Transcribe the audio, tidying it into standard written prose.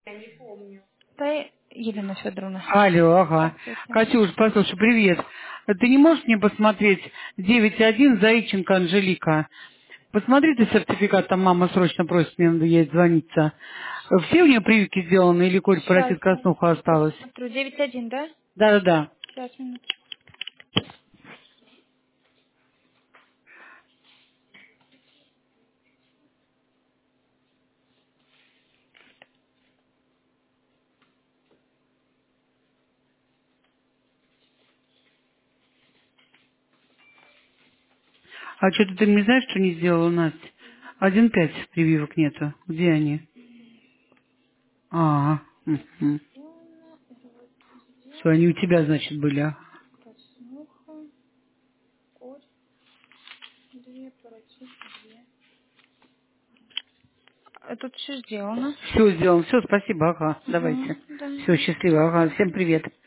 Да, Елена Федоровна. Алло, ага. Здравствуйте. Катюш, послушай, привет. Ты не можешь мне посмотреть 9.1 Заиченко Анжелика? Посмотри ты сертификат, там мама срочно просит, мне надо ей звониться. Все у нее прививки сделаны или коль Сейчас паротит краснуха осталось? посмотрю. 9.1, да? Да-да-да. Сейчас, минуту. А что-то ты не знаешь, что не сделала, Настя? 1.5 прививок нету. Где они? А, что они у тебя, значит, были, а? Краснуха, корь, 2, паротит, 2. Тут все сделано. Все сделано. Все, спасибо, ага. Угу, Давайте. да. Все, счастливо, ага. Всем привет.